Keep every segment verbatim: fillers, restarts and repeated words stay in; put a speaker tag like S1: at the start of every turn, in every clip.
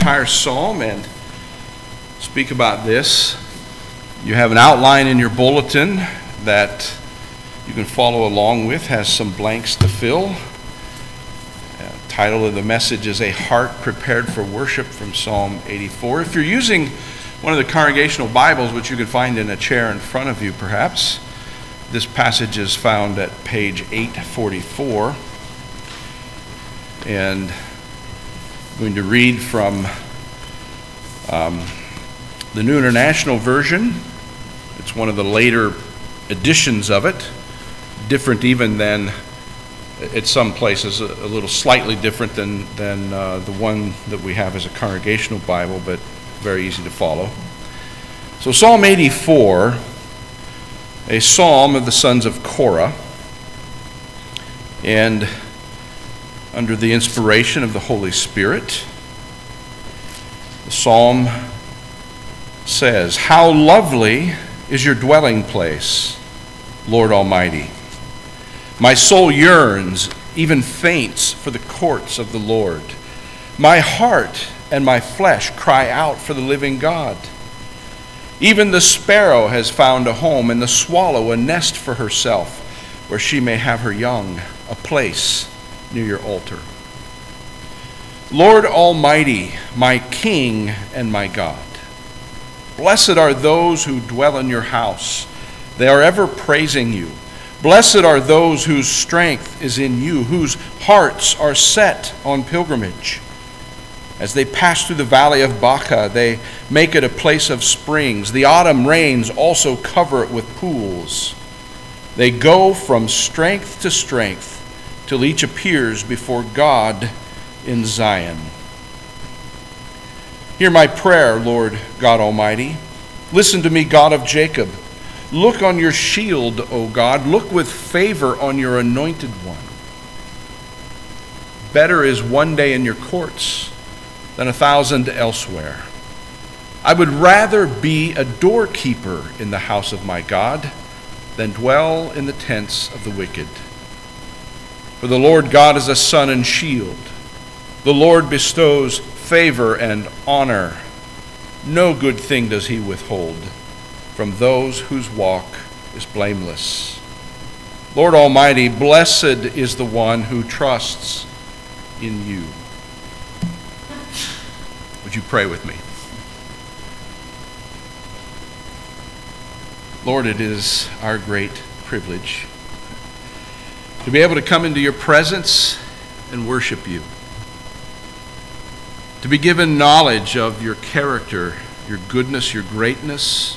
S1: Entire psalm and speak about this. You have an outline in your bulletin that you can follow along with, has some blanks to fill. Uh, title of the message is A Heart Prepared for Worship from Psalm eighty-four. If you're using one of the congregational Bibles, which you can find in a chair in front of you perhaps, this passage is found at page eight forty-four. And I'm going to read from um, the New International Version. It's one of the later editions of it, different even than, at some places, a, a little slightly different than, than uh, the one that we have as a congregational Bible, but very easy to follow. So Psalm eighty-four, a psalm of the sons of Korah, and under the inspiration of the Holy Spirit, the psalm says, "How lovely is your dwelling place, Lord Almighty. My soul yearns, even faints, for the courts of the Lord. My heart and my flesh cry out for the living God. Even the sparrow has found a home, and the swallow a nest for herself, where she may have her young, a place near your altar. Lord Almighty, my King and my God, blessed are those who dwell in your house. They are ever praising you. Blessed are those whose strength is in you, whose hearts are set on pilgrimage. As they pass through the valley of Baca, they make it a place of springs. The autumn rains also cover it with pools. They go from strength to strength, till each appears before God in Zion. Hear my prayer, Lord God Almighty. Listen to me, God of Jacob. Look on your shield, O God. Look with favor on your anointed one. Better is one day in your courts than a thousand elsewhere. I would rather be a doorkeeper in the house of my God than dwell in the tents of the wicked. For the Lord God is a sun and shield. The Lord bestows favor and honor. No good thing does he withhold from those whose walk is blameless. Lord Almighty, blessed is the one who trusts in you." Would you pray with me? Lord, it is our great privilege to be able to come into your presence and worship you. To be given knowledge of your character, your goodness, your greatness.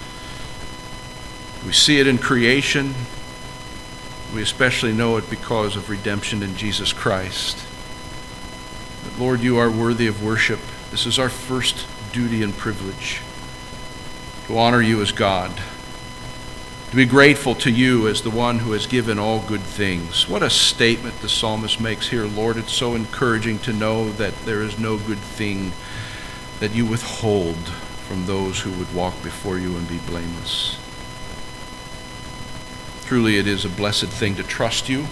S1: We see it in creation. We especially know it because of redemption in Jesus Christ. But Lord, you are worthy of worship. This is our first duty and privilege, to honor you as God, to be grateful to you as the one who has given all good things. What a statement the psalmist makes here, Lord. It's so encouraging to know that there is no good thing that you withhold from those who would walk before you and be blameless. Truly, it is a blessed thing to trust you.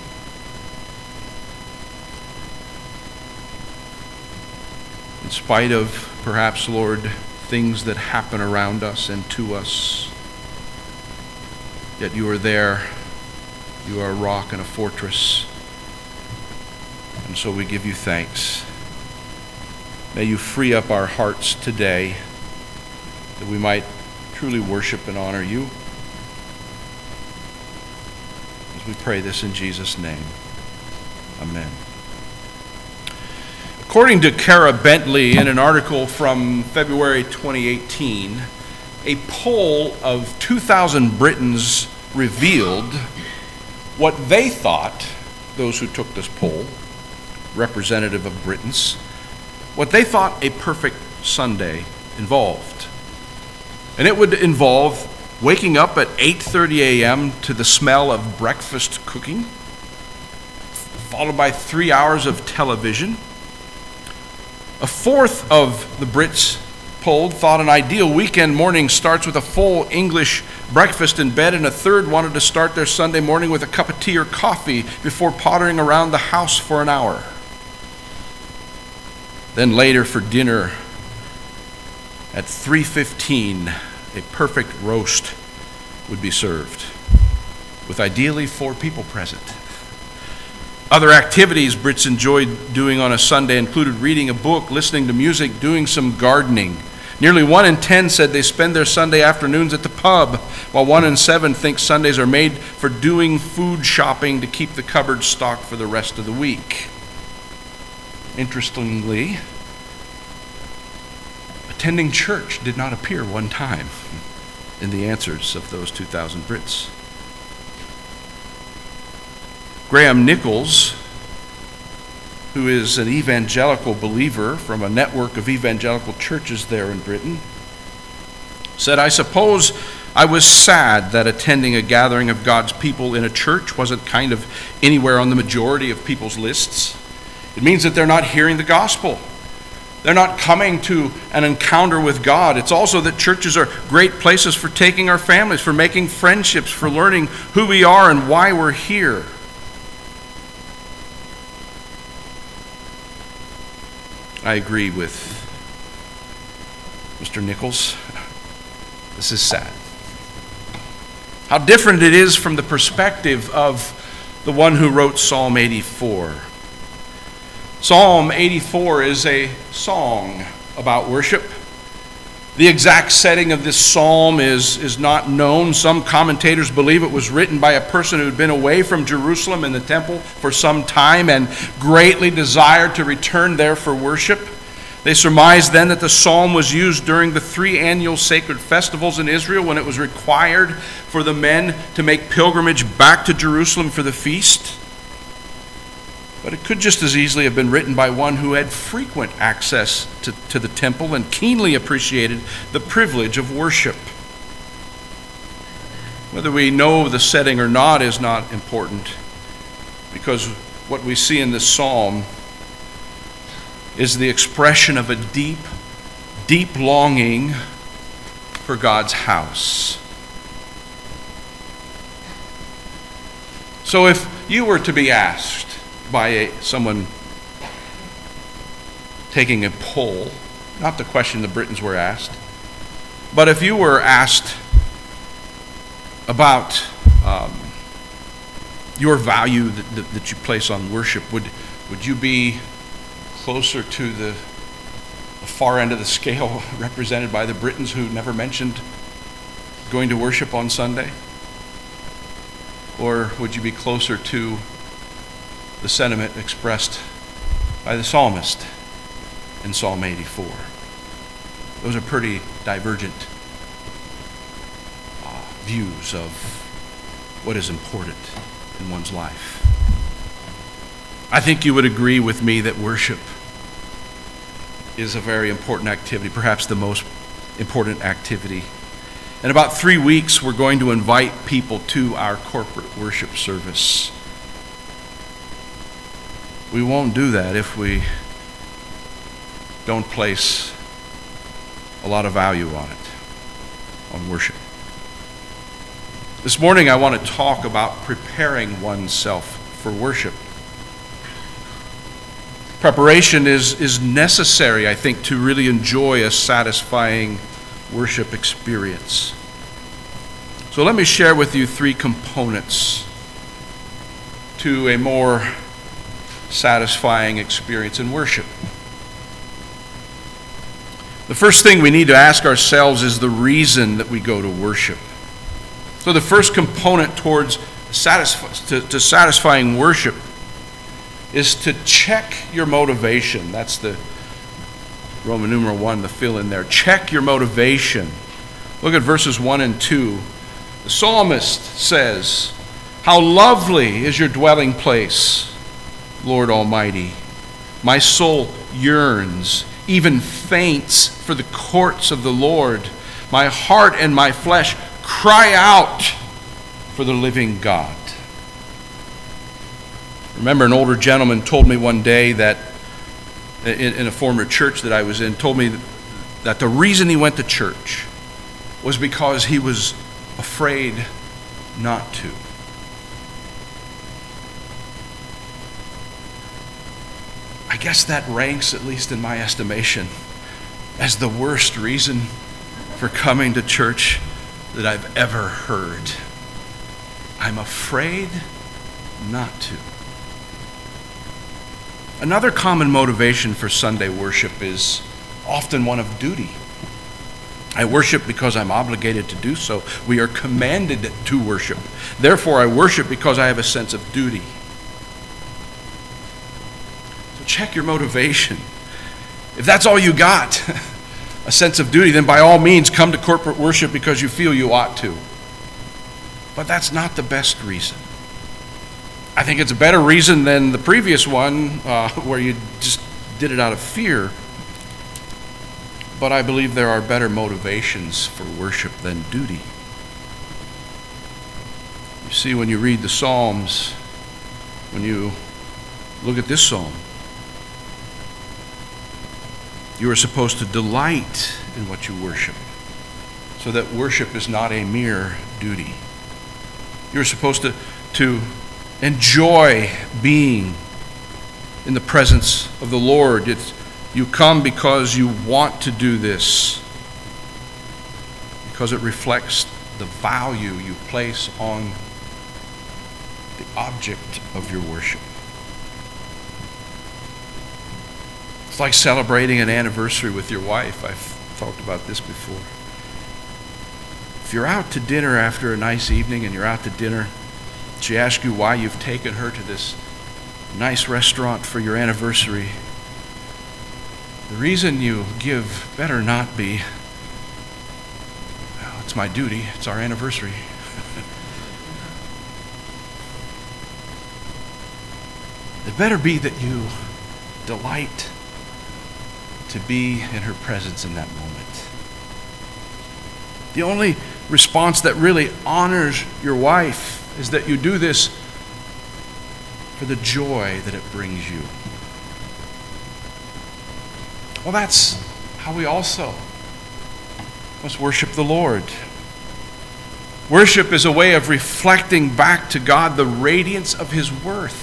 S1: In spite of, perhaps, Lord, things that happen around us and to us, yet you are there. You are a rock and a fortress. And so we give you thanks. May you free up our hearts today that we might truly worship and honor you. As we pray this in Jesus' name. Amen. According to Kara Bentley, in an article from February twenty eighteen, a poll of two thousand Britons revealed what they thought, those who took this poll, representative of Britons, what they thought a perfect Sunday involved. And it would involve waking up at eight thirty a.m. to the smell of breakfast cooking, followed by three hours of television. A fourth of the Brits polled thought an ideal weekend morning starts with a full English breakfast in bed, and a third wanted to start their Sunday morning with a cup of tea or coffee before pottering around the house for an hour. Then later for dinner at three fifteen, a perfect roast would be served, with ideally four people present. Other activities Brits enjoyed doing on a Sunday included reading a book, listening to music, doing some gardening. Nearly one in ten said they spend their Sunday afternoons at the pub, while one in seven think Sundays are made for doing food shopping to keep the cupboard stocked for the rest of the week. Interestingly, attending church did not appear one time in the answers of those two thousand Brits. Graham Nichols, who is an evangelical believer from a network of evangelical churches there in Britain, said, "I suppose I was sad that attending a gathering of God's people in a church wasn't kind of anywhere on the majority of people's lists. It means that they're not hearing the gospel. They're not coming to an encounter with God. It's also that churches are great places for taking our families, for making friendships, for learning who we are and why we're here." I agree with Mister Nichols. This is sad. How different it is from the perspective of the one who wrote Psalm eighty-four. Psalm eighty-four is a song about worship. The exact setting of this psalm is, is not known. Some commentators believe it was written by a person who had been away from Jerusalem and the temple for some time and greatly desired to return there for worship. They surmise then that the psalm was used during the three annual sacred festivals in Israel when it was required for the men to make pilgrimage back to Jerusalem for the feast. But it could just as easily have been written by one who had frequent access to, to the temple and keenly appreciated the privilege of worship. Whether we know the setting or not is not important, because what we see in this psalm is the expression of a deep, deep longing for God's house. So if you were to be asked by a, someone taking a poll, not the question the Britons were asked, but if you were asked about um, your value that, that, that you place on worship, would, would you be closer to the, the far end of the scale represented by the Britons who never mentioned going to worship on Sunday? Or would you be closer to the sentiment expressed by the psalmist in Psalm eighty-four? Those are pretty divergent uh, views of what is important in one's life. I think you would agree with me that worship is a very important activity, perhaps the most important activity. In about three weeks, we're going to invite people to our corporate worship service. We won't do that if we don't place a lot of value on it, on worship. This morning I want to talk about preparing oneself for worship. Preparation is, is necessary, I think, to really enjoy a satisfying worship experience. So let me share with you three components to a more satisfying experience in worship. The first thing we need to ask ourselves is the reason that we go to worship. So the first component towards satisf- to, to satisfying worship is to check your motivation. That's the Roman numeral one, the fill in there. Check your motivation. Look at verses one and two. The psalmist says, "How lovely is your dwelling place, Lord Almighty. My soul yearns, even faints for the courts of the Lord. My heart and my flesh cry out for the living God." Remember, an older gentleman told me one day that, in, in a former church that I was in, told me that, that the reason he went to church was because he was afraid not to. I guess that ranks, at least in my estimation, as the worst reason for coming to church that I've ever heard. I'm afraid not to. Another common motivation for Sunday worship is often one of duty. I worship because I'm obligated to do so. We are commanded to worship. Therefore, I worship because I have a sense of duty. So check your motivation. If that's all you got, a sense of duty, then by all means come to corporate worship because you feel you ought to. But that's not the best reason. I think it's a better reason than the previous one uh, where you just did it out of fear. But I believe there are better motivations for worship than duty. You see, when you read the Psalms, when you look at this psalm, you are supposed to delight in what you worship, so that worship is not a mere duty. You're supposed to, to enjoy being in the presence of the Lord. It's, you come because you want to do this, because it reflects the value you place on the object of your worship. It's like celebrating an anniversary with your wife. I've talked about this before. If you're out to dinner after a nice evening and you're out to dinner, she asks you why you've taken her to this nice restaurant for your anniversary. The reason you give better not be, well, it's my duty, it's our anniversary. It better be that you delight to be in her presence in that moment. The only response that really honors your wife is that you do this for the joy that it brings you. Well, that's how we also must worship the Lord. Worship is a way of reflecting back to God the radiance of His worth.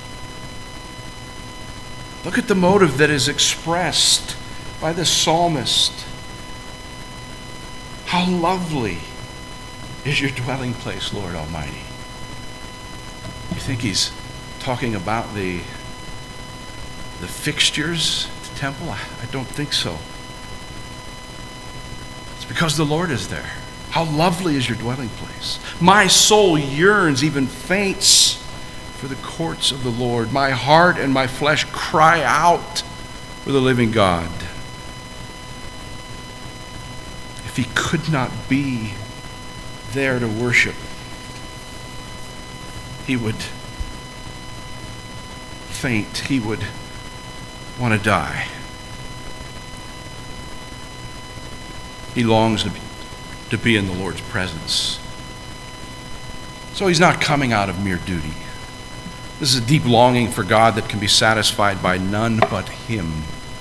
S1: Look at the motive that is expressed by the psalmist. How lovely is your dwelling place, Lord Almighty. You think he's talking about the, the fixtures at the temple? I, I don't think so. It's because the Lord is there. How lovely is your dwelling place. My soul yearns, even faints, for the courts of the Lord. My heart and my flesh cry out for the living God. If he could not be there to worship, he would faint. He would want to die. He longs to be, to be in the Lord's presence. So he's not coming out of mere duty. This is a deep longing for God that can be satisfied by none but Him.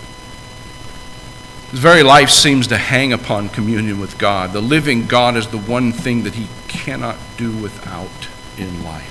S1: His very life seems to hang upon communion with God. The living God is the one thing that he cannot do without in life.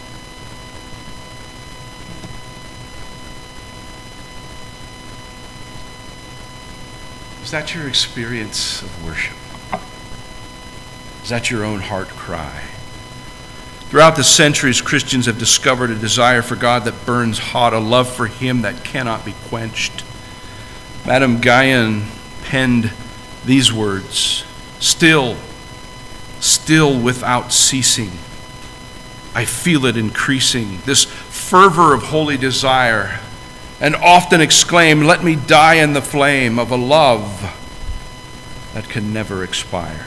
S1: Is that your experience of worship? Is that your own heart cry? Throughout the centuries, Christians have discovered a desire for God that burns hot, a love for Him that cannot be quenched. Madame Guyon penned these words, "Still, still without ceasing, I feel it increasing, this fervor of holy desire, and often exclaim, let me die in the flame of a love that can never expire."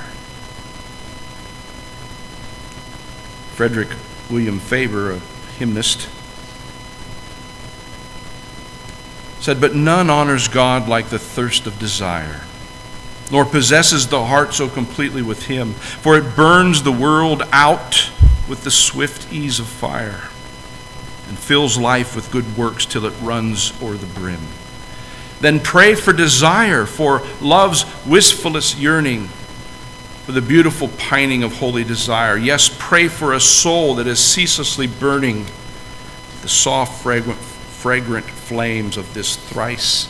S1: Frederick William Faber, a hymnist, said, "But none honors God like the thirst of desire, nor possesses the heart so completely with Him, for it burns the world out with the swift ease of fire, and fills life with good works till it runs o'er the brim. Then pray for desire, for love's wistfulest yearning, for the beautiful pining of holy desire. Yes, pray for a soul that is ceaselessly burning, the soft fragrant fragrant flames of this thrice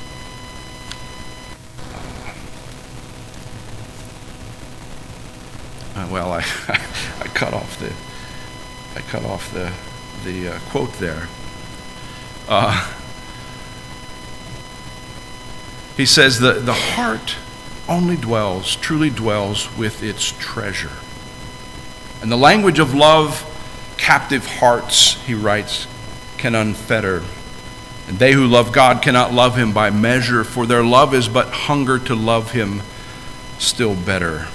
S1: uh, well, I, I cut off the I cut off the the uh, quote there. Uh, he says the the heart only dwells, truly dwells with its treasure. And the language of love, captive hearts, he writes, can unfetter. And they who love God cannot love him by measure, for their love is but hunger to love him still better.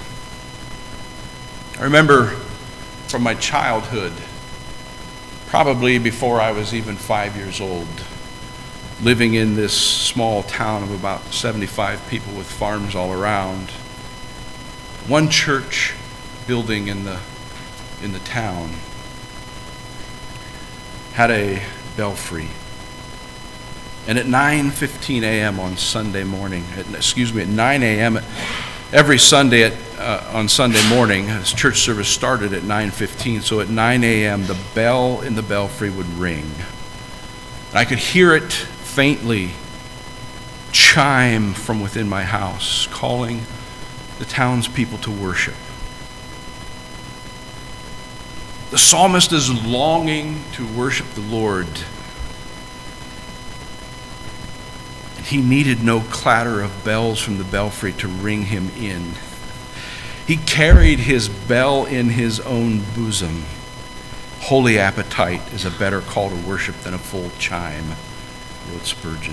S1: I remember from my childhood, probably before I was even five years old, living in this small town of about seventy-five people with farms all around. One church building in the in the town had a belfry. And at nine fifteen a.m. on Sunday morning, at, excuse me, at nine a.m. every Sunday at, uh, on Sunday morning, this church service started at nine fifteen, so at nine a.m. the bell in the belfry would ring. And I could hear it faintly chime from within my house, calling the townspeople to worship. The psalmist is longing to worship the Lord. And he needed no clatter of bells from the belfry to ring him in. He carried his bell in his own bosom. Holy appetite is a better call to worship than a full chime, wrote Spurgeon.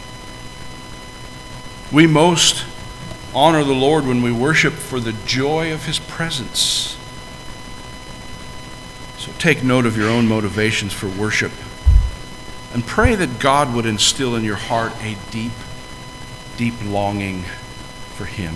S1: We most honor the Lord when we worship for the joy of his presence. So take note of your own motivations for worship and pray that God would instill in your heart a deep, deep longing for him.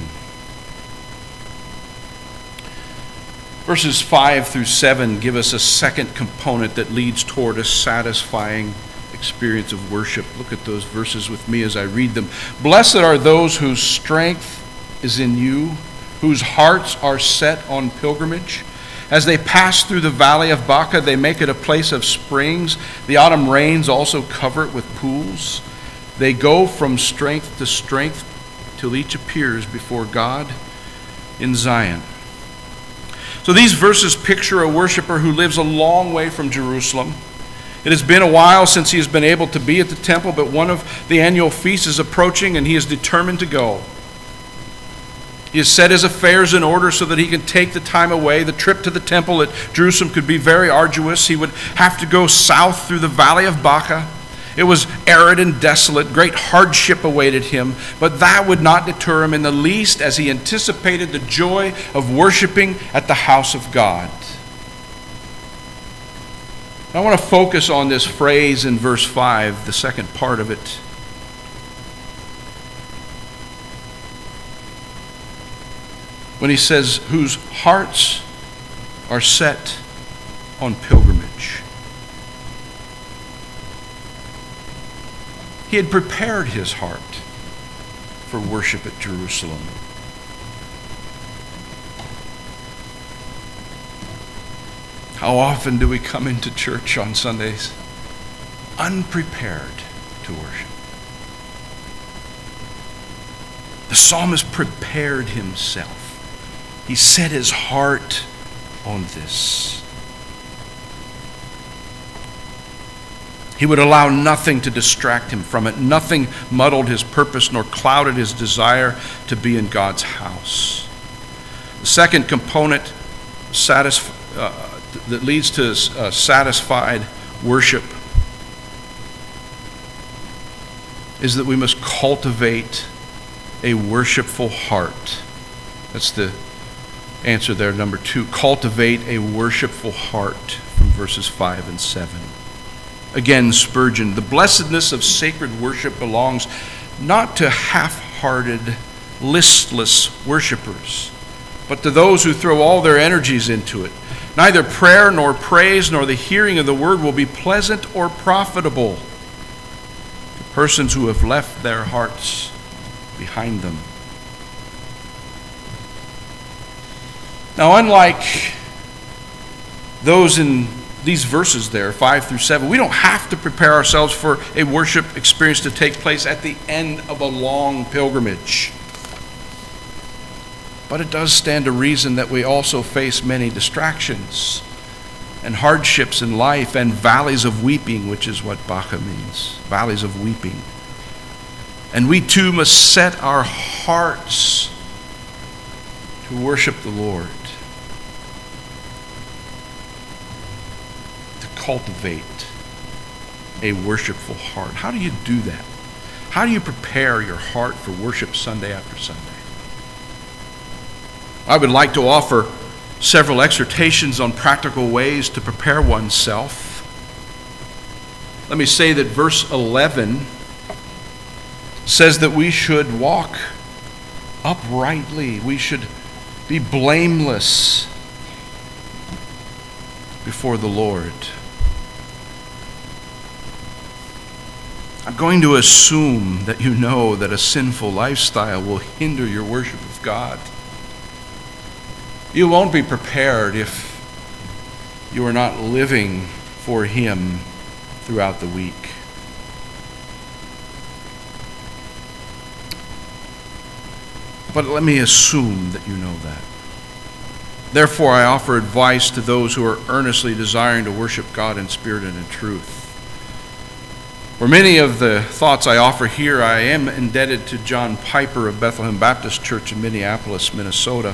S1: Verses five through seven give us a second component that leads toward a satisfying experience of worship. Look at those verses with me as I read them. Blessed are those whose strength is in you, whose hearts are set on pilgrimage. As they pass through the valley of Baca, they make it a place of springs. The autumn rains also cover it with pools. They go from strength to strength till each appears before God in Zion. So these verses picture a worshiper who lives a long way from Jerusalem. It has been a while since he has been able to be at the temple, but one of the annual feasts is approaching and he is determined to go. He has set his affairs in order so that he can take the time away. The trip to the temple at Jerusalem could be very arduous. He would have to go south through the valley of Baca. It was arid and desolate. Great hardship awaited him, but that would not deter him in the least as he anticipated the joy of worshiping at the house of God. I want to focus on this phrase in verse five, the second part of it. When he says, whose hearts are set on pilgrimage. He had prepared his heart for worship at Jerusalem. How often do we come into church on Sundays unprepared to worship? The psalmist prepared himself. He set his heart on this. He would allow nothing to distract him from it. Nothing muddled his purpose nor clouded his desire to be in God's house. The second component satisf- uh, that leads to uh, satisfied worship is that we must cultivate a worshipful heart. That's the answer there, number two. Cultivate a worshipful heart from verses five and seven. Again, Spurgeon, the blessedness of sacred worship belongs not to half-hearted, listless worshipers, but to those who throw all their energies into it. Neither prayer nor praise nor the hearing of the word will be pleasant or profitable to persons who have left their hearts behind them. Now, unlike those in these verses there, five through seven. We don't have to prepare ourselves for a worship experience to take place at the end of a long pilgrimage. But it does stand to reason that we also face many distractions and hardships in life and valleys of weeping, which is what Baca means, valleys of weeping. And we too must set our hearts to worship the Lord, to cultivate a worshipful heart. How do you do that? How do you prepare your heart for worship Sunday after Sunday? I would like to offer several exhortations on practical ways to prepare oneself. Let me say that verse eleven says that we should walk uprightly. We should be blameless before the Lord. I'm going to assume that you know that a sinful lifestyle will hinder your worship of God. You won't be prepared if you are not living for Him throughout the week. But let me assume that you know that. Therefore, I offer advice to those who are earnestly desiring to worship God in spirit and in truth. For many of the thoughts I offer here, I am indebted to John Piper of Bethlehem Baptist Church in Minneapolis, Minnesota.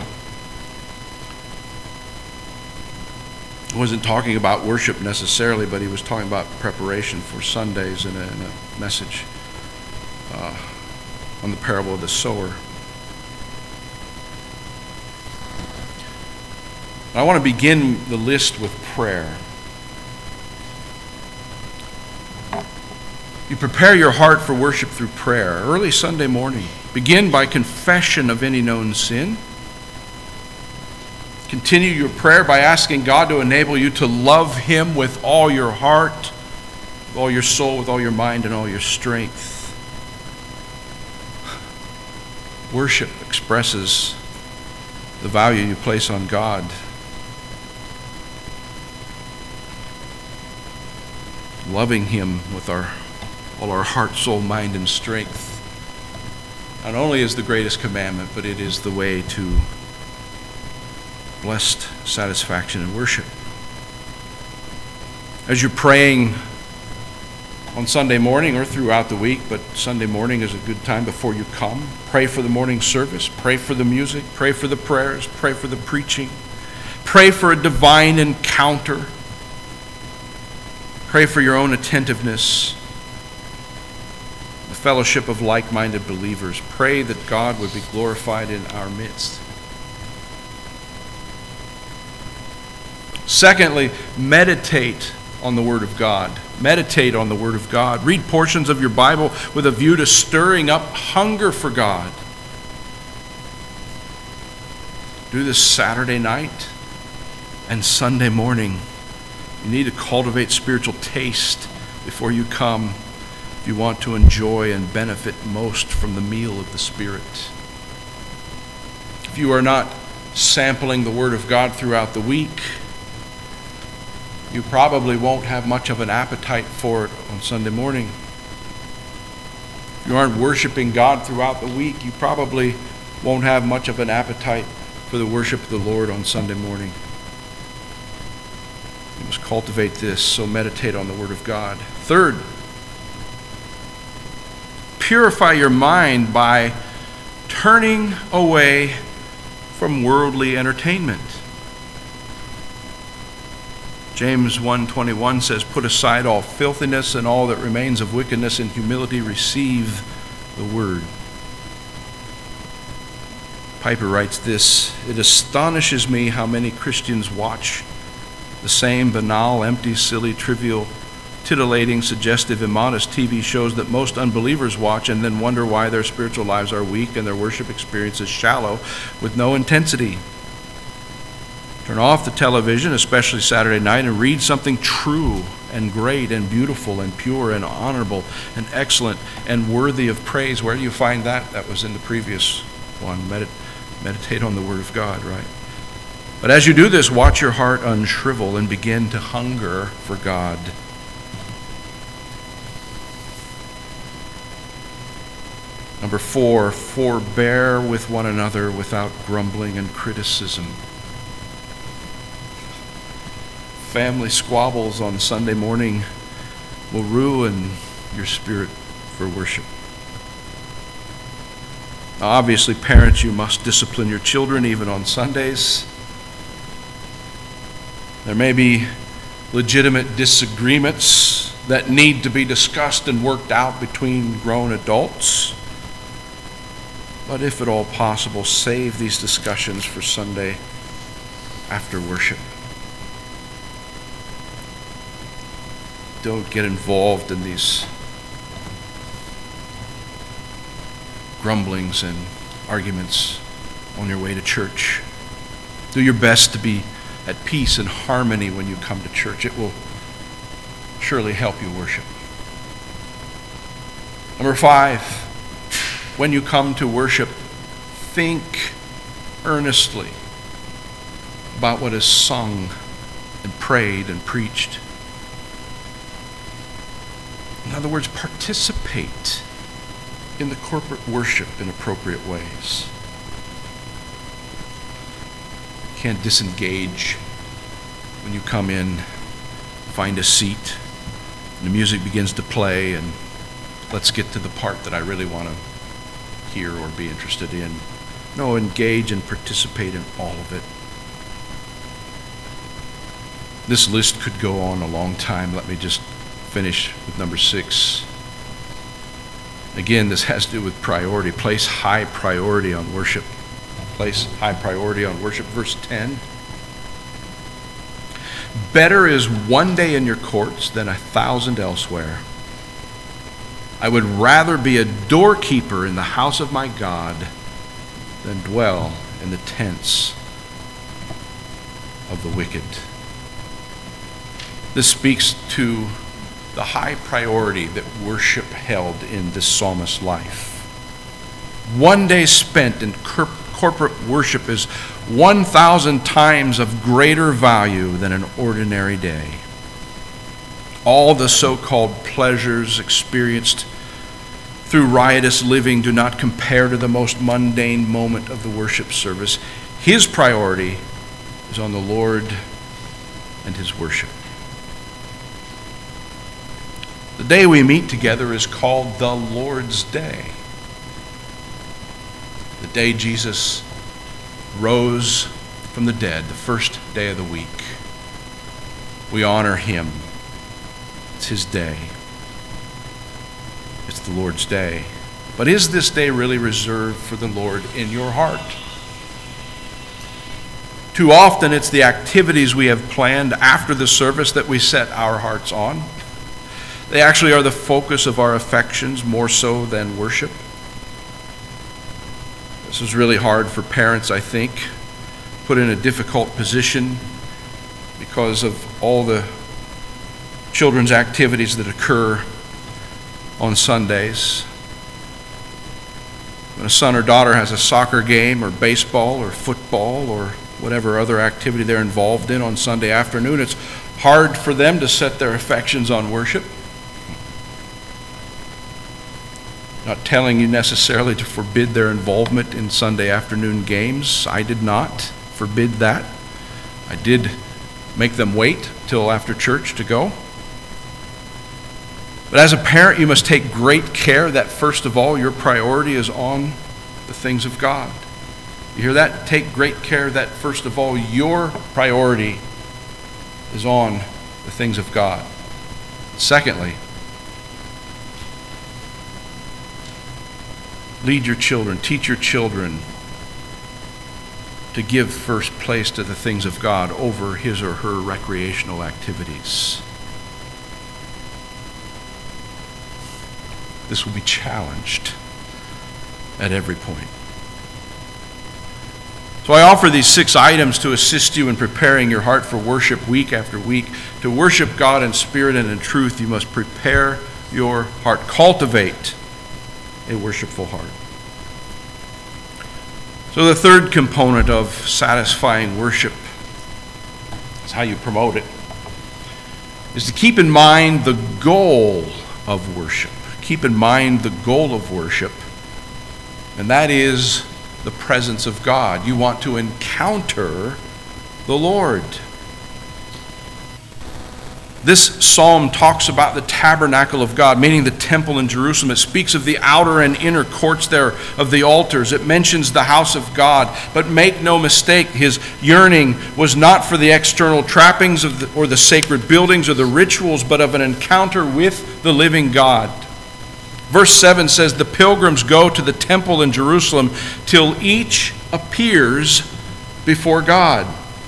S1: He wasn't talking about worship necessarily, but he was talking about preparation for Sundays in a, in a message uh, on the parable of the sower. I want to begin the list with prayer. You prepare your heart for worship through prayer. Early Sunday morning, begin by confession of any known sin. Continue your prayer by asking God to enable you to love Him with all your heart, with all your soul, with all your mind, and all your strength. Worship expresses the value you place on God. Loving Him with our all our heart, soul, mind, and strength not only is the greatest commandment, but it is the way to blessed satisfaction and worship. As you're praying on Sunday morning or throughout the week, but Sunday morning is a good time before you come, pray for the morning service, pray for the music, pray for the prayers, pray for the preaching, pray for a divine encounter, pray for your own attentiveness, the fellowship of like-minded believers. Pray that God would be glorified in our midst. Secondly, meditate on the Word of God. Meditate on the Word of God. Read portions of your Bible with a view to stirring up hunger for God. Do this Saturday night and Sunday morning. You need to cultivate spiritual taste before you come if you want to enjoy and benefit most from the meal of the Spirit. If you are not sampling the Word of God throughout the week, you probably won't have much of an appetite for it on Sunday morning. If you aren't worshiping God throughout the week, you probably won't have much of an appetite for the worship of the Lord on Sunday morning. You must cultivate this, so meditate on the Word of God. Third, purify your mind by turning away from worldly entertainment. James one twenty-one says, "Put aside all filthiness and all that remains of wickedness, and humility receive the word." Piper writes this, "It astonishes me how many Christians watch the same banal, empty, silly, trivial, titillating, suggestive, immodest T V shows that most unbelievers watch, and then wonder why their spiritual lives are weak and their worship experience is shallow with no intensity. Turn off the television, especially Saturday night, and read something true and great and beautiful and pure and honorable and excellent and worthy of praise." Where do you find that? That was in the previous one. Medit- meditate on the Word of God, right? But as you do this, watch your heart unshrivel and begin to hunger for God. Number four, forbear with one another without grumbling and criticism. Family squabbles on Sunday morning will ruin your spirit for worship. Now, obviously, parents, you must discipline your children even on Sundays. There may be legitimate disagreements that need to be discussed and worked out between grown adults. But if at all possible, save these discussions for Sunday after worship. Don't get involved in these grumblings and arguments on your way to church. Do your best to be at peace and harmony when you come to church. It will surely help you worship. Number five, when you come to worship, think earnestly about what is sung and prayed and preached. In other words, participate in the corporate worship in appropriate ways. You can't disengage when you come in, find a seat, and the music begins to play, and let's get to the part that I really want to hear or be interested in. No, engage and participate in all of it. This list could go on a long time. Let me just finish with number six. Again, this has to do with priority. Place high priority on worship. Place high priority on worship. Verse ten. Better is one day in your courts than a thousand elsewhere. I would rather be a doorkeeper in the house of my God than dwell in the tents of the wicked. This speaks to the high priority that worship held in this psalmist's life. One day spent in cor- corporate worship is one thousand times of greater value than an ordinary day. All the so-called pleasures experienced through riotous living do not compare to the most mundane moment of the worship service. His priority is on the Lord and his worship. The day we meet together is called the Lord's Day. The day Jesus rose from the dead, the first day of the week. We honor him. It's his day. It's the Lord's Day. But is this day really reserved for the Lord in your heart? Too often it's the activities we have planned after the service that we set our hearts on. They actually are the focus of our affections more so than worship. This is really hard for parents, I think, put in a difficult position because of all the children's activities that occur on Sundays. When a son or daughter has a soccer game or baseball or football or whatever other activity they're involved in on Sunday afternoon, it's hard for them to set their affections on worship. Not telling you necessarily to forbid their involvement in Sunday afternoon games. I did not forbid that. I did make them wait till after church to go. But as a parent, you must take great care that first of all, your priority is on the things of God. You hear that? Take great care that first of all, your priority is on the things of God. Secondly, lead your children, teach your children to give first place to the things of God over his or her recreational activities. This will be challenged at every point. So I offer these six items to assist you in preparing your heart for worship week after week. To worship God in spirit and in truth, you must prepare your heart. Cultivate a worshipful heart. So the third component of satisfying worship how you promote it, is to keep in mind the goal of worship. Keep in mind the goal of worship, and that is the presence of God. You want to encounter the Lord. This psalm talks about the tabernacle of God, meaning the temple in Jerusalem. It speaks of the outer and inner courts there of the altars. It mentions the house of God. But make no mistake, his yearning was not for the external trappings of the, or the sacred buildings or the rituals, but of an encounter with the living God. Verse seven says, the pilgrims go to the temple in Jerusalem till each appears before God.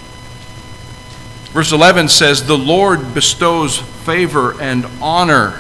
S1: Verse eleven says, the Lord bestows favor and honor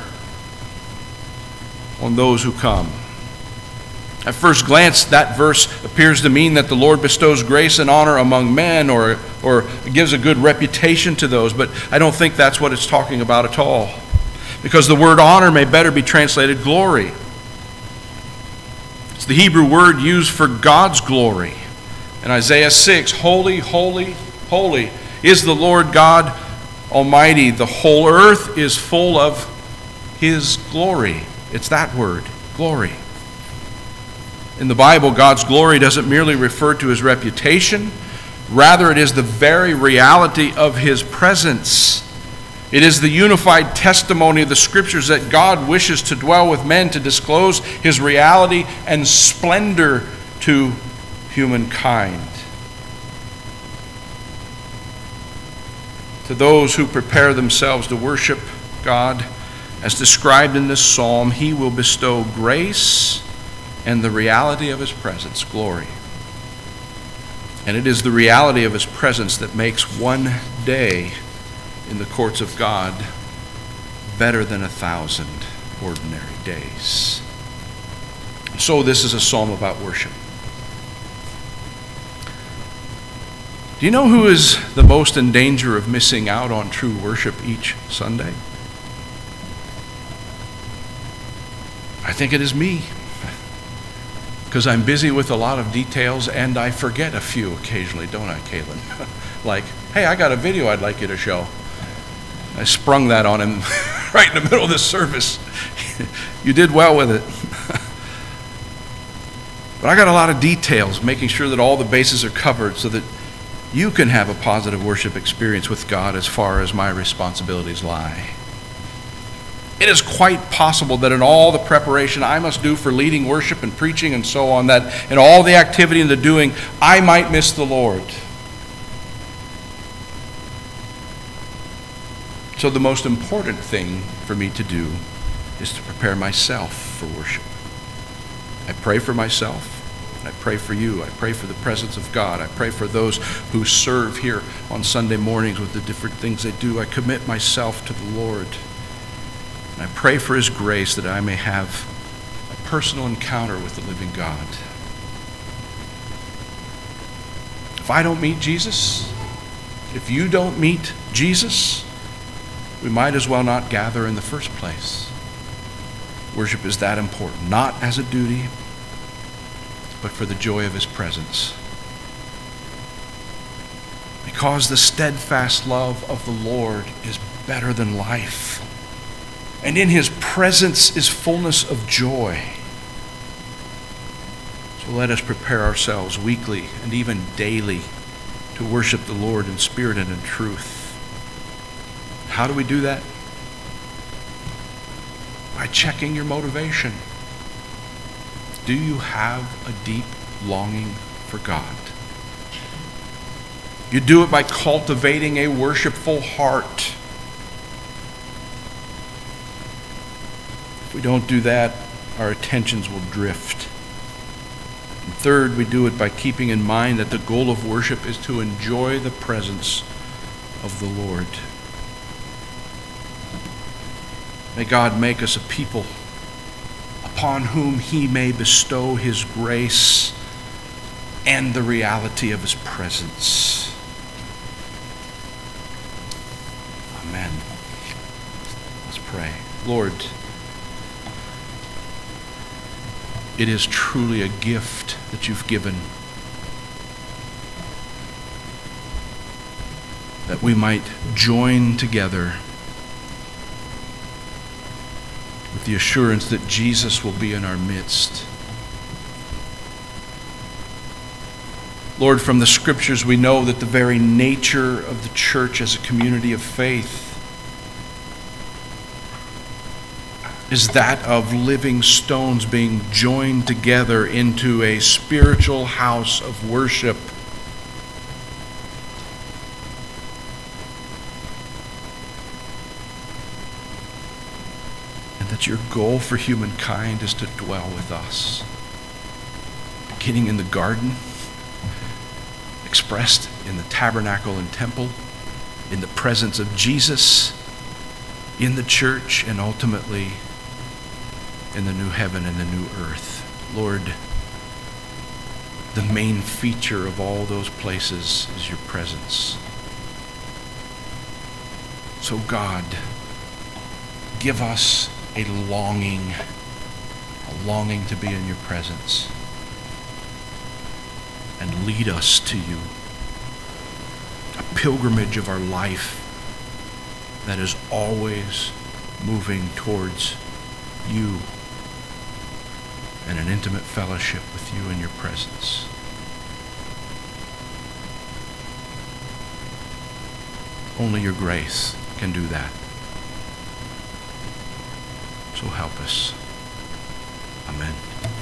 S1: on those who come. At first glance, that verse appears to mean that the Lord bestows grace and honor among men, or, or gives a good reputation to those, but I don't think that's what it's talking about at all. Because the word honor may better be translated glory. It's the Hebrew word used for God's glory. In Isaiah six, holy, holy, holy is the Lord God Almighty. The whole earth is full of His glory. It's that word, glory. In the Bible, God's glory doesn't merely refer to His reputation. Rather, it is the very reality of His presence. It is the unified testimony of the Scriptures that God wishes to dwell with men, to disclose His reality and splendor to humankind. To those who prepare themselves to worship God, as described in this psalm, He will bestow grace and the reality of His presence, glory. And it is the reality of His presence that makes one day in the courts of God better than a thousand ordinary days. So this is a psalm about worship. Do you know who is the most in danger of missing out on true worship each Sunday? I think it is me. Because I'm busy with a lot of details and I forget a few occasionally, don't I, Kaylin? Like, hey, I got a video I'd like you to show. I sprung that on him right in the middle of this service. You did well with it. But I got a lot of details, making sure that all the bases are covered so that you can have a positive worship experience with God as far as my responsibilities lie. It is quite possible that in all the preparation I must do for leading worship and preaching and so on, that in all the activity and the doing, I might miss the Lord. So the most important thing for me to do is to prepare myself for worship. I pray for myself. I pray for you. I pray for the presence of God. I pray for those who serve here on Sunday mornings with the different things they do. I commit myself to the Lord. And I pray for His grace that I may have a personal encounter with the living God. If I don't meet Jesus, if you don't meet Jesus, we might as well not gather in the first place. Worship is that important, not as a duty, but for the joy of His presence. Because the steadfast love of the Lord is better than life. And in His presence is fullness of joy. So let us prepare ourselves weekly and even daily to worship the Lord in spirit and in truth. How do we do that? By checking your motivation. Do you have a deep longing for God? You do it by cultivating a worshipful heart. If we don't do that, our attentions will drift. And third, we do it by keeping in mind that the goal of worship is to enjoy the presence of the Lord. May God make us a people upon whom He may bestow His grace and the reality of His presence. Amen. Let's pray. Lord, it is truly a gift that You've given. that we might join together with the assurance that Jesus will be in our midst. Lord, from the Scriptures we know that the very nature of the church as a community of faith is that of living stones being joined together into a spiritual house of worship. And that your goal for humankind is to dwell with us, beginning in the garden, expressed in the tabernacle and temple, in the presence of Jesus, in the church, and ultimately in the new heaven and the new earth. Lord, the main feature of all those places is your presence. So God, give us a longing, a longing to be in your presence, and lead us to you. A pilgrimage of our life that is always moving towards you and an intimate fellowship with you in your presence. Only your grace can do that. So help us. Amen.